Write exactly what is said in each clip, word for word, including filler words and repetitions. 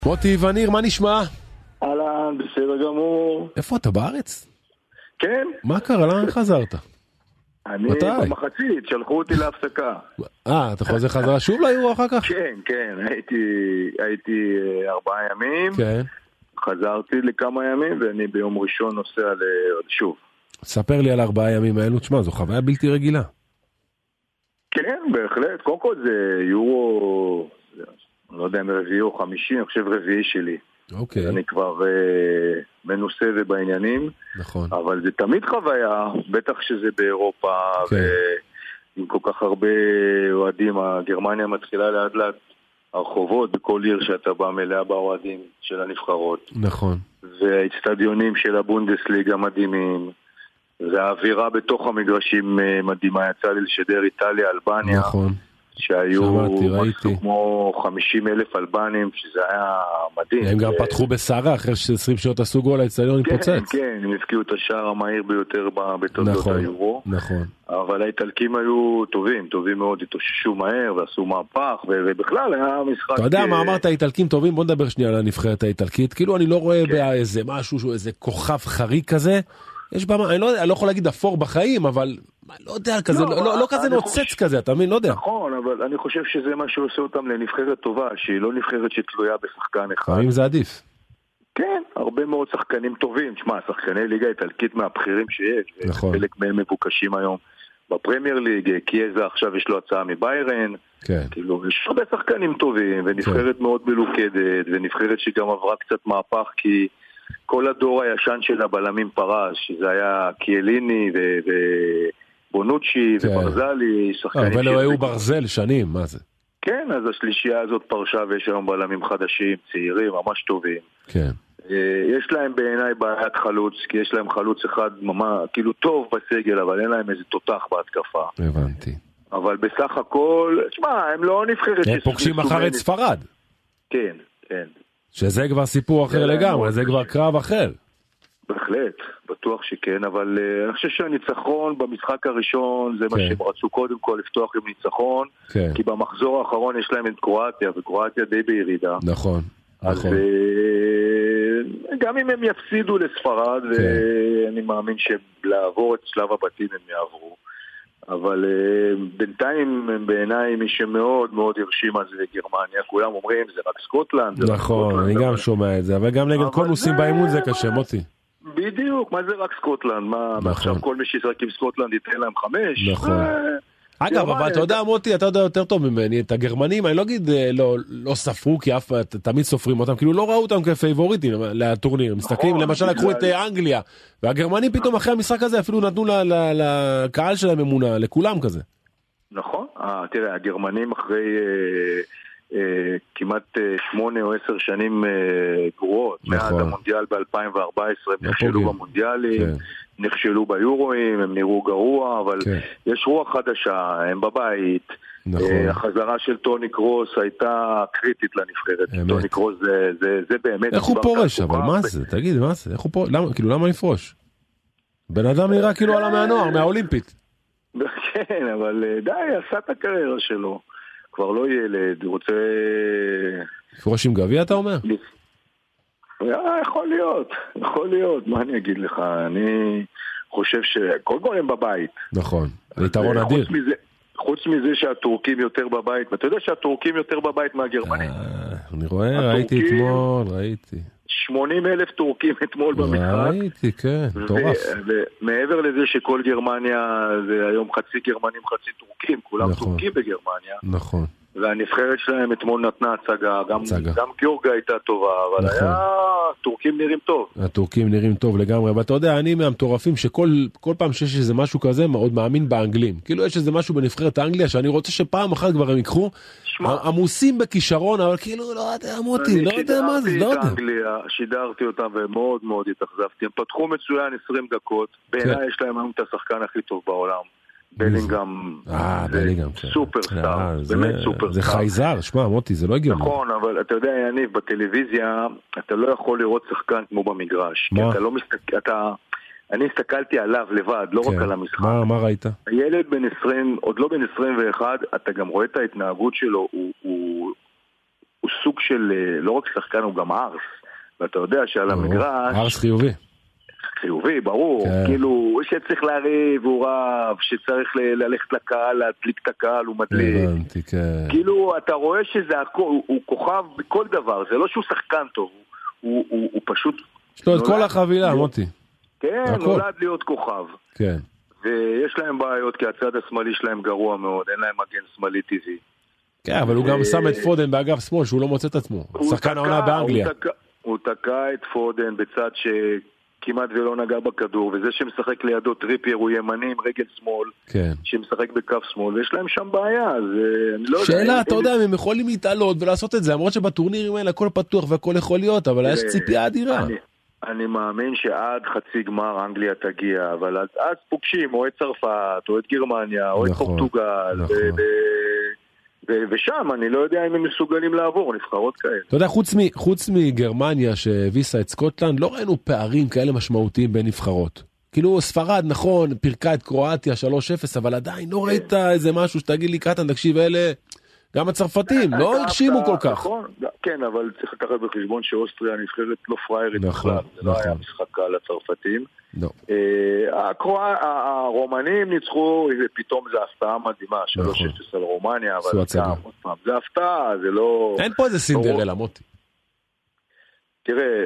מוטי וניר, מה נשמע? אהלן, בסדר גמור. איפה אתה, בארץ? כן. מה קרה? לאן חזרת? אני מתי? במחצית, שלחו אותי להפסקה. אה, אתה חוזר חזרה שוב ליורו אחר כך? כן, כן, הייתי, הייתי אה, ארבעה ימים, כן. חזרתי לכמה ימים, ואני ביום ראשון נוסע לעוד שוב. ספר לי על ארבעה ימים האלו, תשמע, זו חוויה בלתי רגילה. כן, בהחלט. קודם כל זה יורו, אני לא יודע אם רביעי או חמישי, אני חושב רביעי שלי. אוקיי. אני כבר אה, מנוסה ובעניינים. נכון. אבל זה תמיד חוויה, בטח שזה באירופה, כן. ועם כל כך הרבה אוהדים, גרמניה מתחילה לאט לאט הרחובות, בכל עיר שאתה בא מלאה באוהדים של הנבחרות. נכון. והאצטדיונים של הבונדסליגה מדהימים, והאווירה בתוך המגרשים מדהימה, יצא לי לשדר איטליה, אלבניה. נכון. שהיו שמעתי, ראיתי. משהו כמו חמישים אלף אלבנים, שזה היה מדהים. הם גם פתחו בסערה, אחרי ש-עשרים שעות עשו גול, האצטדיון התפוצץ. כן, כן, הם הפקיעו את השער המהיר ביותר בתולדות היורו. נכון. אבל האיטלקים היו טובים, טובים מאוד, התאוששו מהר ועשו מהפך, ובכלל היה משחק... אתה יודע מה אמרת, האיטלקים טובים? בוא נדבר שנייה על הנבחרת האיטלקית. כאילו אני לא רואה באיזה משהו, איזה כוכב חריג כזה. יש בה, אני לא, אני לא יכול להגיד אפור בחיים, אבל לא יודע, כזה, לא, לא, לא כזה נוצץ כזה, אתה מבין? לא יודע. נכון, אבל אני חושב שזה מה שעושה אותם לנבחרת טובה, שהיא לא נבחרת שתלויה בשחקן אחד. לפעמים זה עדיף. כן, הרבה מאוד שחקנים טובים. תשמע, שחקני ליגה איטלקית מהבחירים שיש, נכון. וחלק מהם מבוקשים היום בפרמייר ליג, קיאזה עכשיו יש לו הצעה מביירן, כן. כאילו, יש הרבה שחקנים טובים, ונבחרת כן. מאוד מלוכדת, ונבחרת שגם עברה קצת מהפך, כי כל הדור הישן של הבלמים פרש, שזה היה קיאליני ובונוצ'י כן. וברזלי, שחקנים... אבל היו ברזל שנים, מה זה? כן, אז השלישייה הזאת פרשה, ויש היום בלמים חדשים, צעירים, ממש טובים. כן. יש להם בעיניי בעיית חלוץ, כי יש להם חלוץ אחד ממש, כאילו טוב בסגל, אבל אין להם איזה תותח בהתקפה. הבנתי. אבל בסך הכל, תשמע, הם לא נבחרת... הם פוגשים אחר את ספרד. כן, כן. שזה כבר סיפור אחר לגמרי, זה כבר קרב אחר. בהחלט, בטוח שכן, אבל uh, אני חושב שהניצחון במשחק הראשון זה כן. מה שהם רצו קודם כל לפתוח עם ניצחון, כן. כי במחזור האחרון יש להם את קרואטיה, וקרואטיה די בירידה. נכון, אז, נכון. Uh, גם אם הם יפסידו לספרד, כן. ואני מאמין שלעבור את שלב הבתים הם יעברו. אבל uh, בינתיים בעיניי מי שמאוד מאוד הרשים על זה גרמניה, כולם אומרים זה רק סקוטלנד. נכון, אני גם שומע את זה, אבל גם נגד כל נוסעים באימון זה קשה, מוטי. בדיוק, מה זה רק סקוטלנד? מה, עכשיו כל מי שישחק עם סקוטלנד ייתן להם חמש? נכון. אגב, אבל אתה יודע מוטי, אתה יודע יותר טוב ממני, את הגרמנים, אני לא אגיד לא ספרו, כי אף תמיד סופרים אותם, כאילו לא ראו אותם כפייבוריטים לטורניר, מסתכלים, למשל לקחו את אנגליה, והגרמנים פתאום אחרי המשחק הזה אפילו נתנו לקהל שלהם אמונה, לכולם כזה. נכון, תראה, הגרמנים אחרי כמעט שמונה או עשר שנים גרועות, מאז המונדיאל ב-אלפיים וארבע עשרה, הם נכשלו במונדיאלים, נכשלו ביורואים, הם נראו גרוע, אבל כן. יש רוח חדשה, הם בבית. נכון. החזרה של טוני קרוס הייתה קריטית לנבחרת. אמת. טוני קרוס זה, זה, זה באמת... איך הוא פורש? אבל מה ב... זה? תגיד, מה זה? איך הוא פורש? למה, כאילו, למה לפרוש? בן אדם נראה כאילו עלה מהנוער, מהאולימפית. כן, אבל די, עשה את הקריירה שלו. כבר לא ילד, הוא רוצה... לפרוש עם גביע, אתה אומר? יכול להיות, יכול להיות, מה אני אגיד לך, אני חושב שכל גול הם בבית. נכון, זה יתרון אדיר. חוץ מזה, חוץ מזה שהטורקים יותר בבית, אתה יודע שהטורקים יותר בבית מהגרמנים? אני רואה, ראיתי אתמול, ראיתי. שמונים אלף טורקים אתמול במשחק. ראיתי, כן, טורף. ומעבר לזה שכל גרמניה זה היום חצי גרמנים, חצי טורקים, כולם טורקים בגרמניה. נכון. והנבחרת שלהם אתמול נתנה הצגה, גם, גם גיורגה הייתה טובה, אבל נכון. היה, הטורקים נראים טוב. הטורקים נראים טוב לגמרי, ואתה יודע, אני מהמטורפים שכל כל פעם שיש איזה משהו כזה, מאוד מאמין באנגלים. כאילו יש איזה משהו בנבחרת האנגליה, שאני רוצה שפעם אחת כבר הם ייקחו, עמוסים בכישרון, אבל כאילו, לא יודע, מוטי, לא יודע מה זה, לא יודע. אנגליה, שידרתי אותם ומאוד מאוד התאכזבתי. הם פתחו מצוין עשרים דקות, בעיניי יש להם היום את השחקן הכי טוב בעולם. בלינגהם, סופרסטאר, באמת סופרסטאר. זה חייזר, שמע מוטי, זה לא הגיוני. נכון, אבל אתה יודע יניב, בטלוויזיה אתה לא יכול לראות שחקן כמו במגרש. מה? אני הסתכלתי עליו לבד, לא רק על המשחק. מה ראית? הילד בן עשרים, עוד לא בן עשרים ואחת, אתה גם רואה את ההתנהגות שלו, הוא הוא סוג של, לא רק שחקן, הוא גם ארס. ואתה יודע שעל המגרש... ארס חיובי. חיובי, ברור. כאילו, שצריך להריב, הוא רב, שצריך ללכת לקהל, להדליק את הקהל, הוא מדליק. הבנתי, כן. כאילו, אתה רואה שזה הכל, הוא כוכב בכל דבר. זה לא שהוא שחקן טוב, הוא פשוט... יש לו את כל החבילה, מוטי. כן, נולד להיות כוכב. כן. ויש להם בעיות, כי הצד השמאלי שלהם גרוע מאוד, אין להם מגן שמאלי טבעי. כן, אבל הוא גם שם את פודן באגף שמאל, שהוא לא מוצא את עצמו. שחקן העונה באנגליה. הוא תקע את פודן בצד שכמעט ולא נגע בכדור, וזה שמשחק לידו טריפייר הוא ימני עם רגל שמאל, שמשחק בקו שמאל, ויש להם שם בעיה, אז אני לא יודע. שאלה, אתה יודע, הם יכולים להתעלות ולעשות את זה, למרות שבטורנירים האלה הכל פתוח והכל יכול להיות, אבל יש ציפייה אדירה. אני מאמין שעד חצי גמר אנגליה תגיע, אבל אז, אז פוגשים או את צרפת, או את גרמניה, או נכון, את פורטוגל, נכון. ו- ו- ו- ושם אני לא יודע אם הם מסוגלים לעבור, נבחרות כאלה. אתה יודע, חוץ, מ- חוץ מגרמניה שהביסה את סקוטלנד, לא ראינו פערים כאלה משמעותיים בין נבחרות. כאילו ספרד, נכון, פירקה את קרואטיה שלוש אפס, אבל עדיין לא ראית איזה משהו שתגיד לי, קטן, תקשיב, אלה... גם הצרפתים, לא הרשימו כל כך. כן, אבל צריך לקחת בחשבון שאוסטריה נבחרת לא פריירית בכלל. זה לא היה משחק קל לצרפתים. הרומנים ניצחו, פתאום זה הפתעה מדהימה, שלוש אפס על רומניה, אבל זה הפתעה, זה לא... אין פה איזה סינדרלה, מוטי. תראה,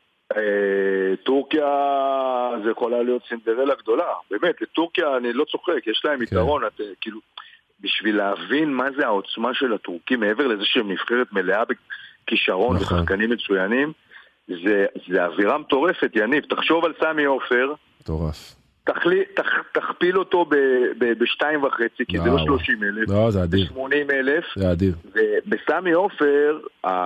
טורקיה זה יכולה להיות סינדרלה גדולה. באמת, לטורקיה אני לא צוחק, יש להם יתרון, כאילו... בשביל להבין מה זה העוצמה של הטורקים, מעבר לזה שהם נבחרת מלאה בכישרון נכון. ושחקנים מצוינים, זה, זה אווירה מטורפת, יניב. תחשוב על סמי עופר, מטורף. תחלי, תח, תכפיל אותו ב, ב, בשתיים וחצי, כי זה לא שלושים אלף, לא, זה אדיר. שמונים אלף. זה אדיר. ובסמי עופר,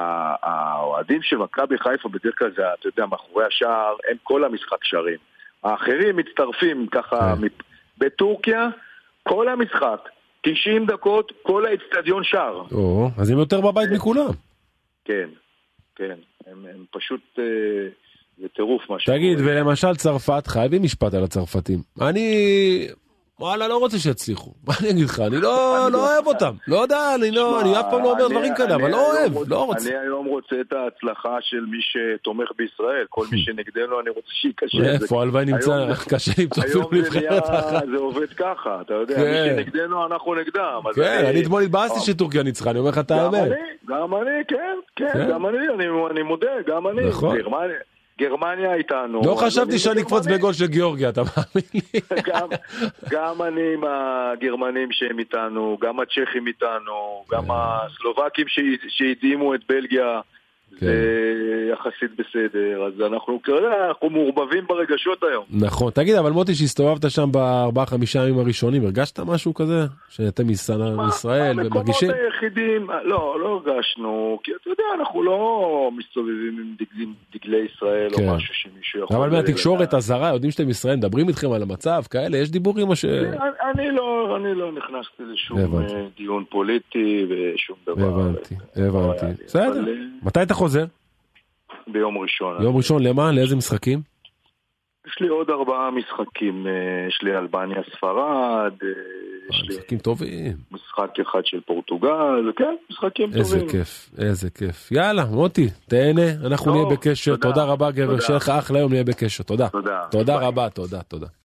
האוהדים של מכבי חיפה בדרך כלל זה, אתה יודע, מאחורי השער, הם כל המשחק שרים. האחרים מצטרפים ככה, בטורקיה, כל המשחק. תשעים דקות, כל האצטדיון שר. או, אז הם יותר בבית מכולם. כן, כן. הם, הם פשוט, אה, זה טירוף משהו. תגיד, ולמשל צרפת, חייבים משפט על הצרפתים. אני, וואלה, לא רוצה שיצליחו. מה אני אגיד לך? אני לא, לא אוהב אותם. לא יודע, אני לא, אני אף פעם לא אומר דברים כאלה, אבל לא אוהב, לא רוצה. אני היום רוצה את ההצלחה של מי שתומך בישראל. כל מי שנגדנו, אני רוצה שיקשה. איפה, הלוואי נמצא, קשה למצוא אפילו נבחרת אחת. זה עובד ככה, אתה יודע, מי שנגדנו, אנחנו נגדם. כן, אני אתמול התבאסתי שטורקיה ניצחה, אני אומר לך את האמת. גם אני, כן, כן, גם אני, אני מודה, גם אני. גרמניה איתנו. לא חשבתי שאני אקפוץ בגול של גיאורגיה, אתה מאמין לי? גם אני עם הגרמנים שהם איתנו, גם הצ'כים איתנו, גם הסלובקים שהדהימו את בלגיה, זה יחסית בסדר, אז אנחנו אנחנו מעורבבים ברגשות היום. נכון, תגיד, אבל מוטי שהסתובבת שם בארבעה חמישה ימים הראשונים, הרגשת משהו כזה? שאתם מישראל ומרגישים? המקומות היחידים, לא, לא הרגשנו, כי אתה יודע, אנחנו לא מסתובבים עם דגלי ישראל או משהו שמישהו יכול... אבל מהתקשורת הזרה, יודעים שאתם ישראל, מדברים איתכם על המצב, כאלה, יש דיבורים או ש... אני לא, אני לא נכנסתי לשום דיון פוליטי ושום דבר. הבנתי, הבנתי. בסדר. מתי אתה חוזר? ביום ראשון. יום ראשון, למה? לאיזה משחקים? יש לי עוד ארבעה משחקים. יש לי אלבניה ספרד. משחקים טובים. משחק אחד של פורטוגל. כן, משחקים טובים. איזה כיף, איזה כיף. יאללה, מוטי, תהנה, אנחנו נהיה בקשר. תודה רבה, גבר. שיהיה לך אחלה יום, נהיה בקשר. תודה. תודה רבה, תודה, תודה.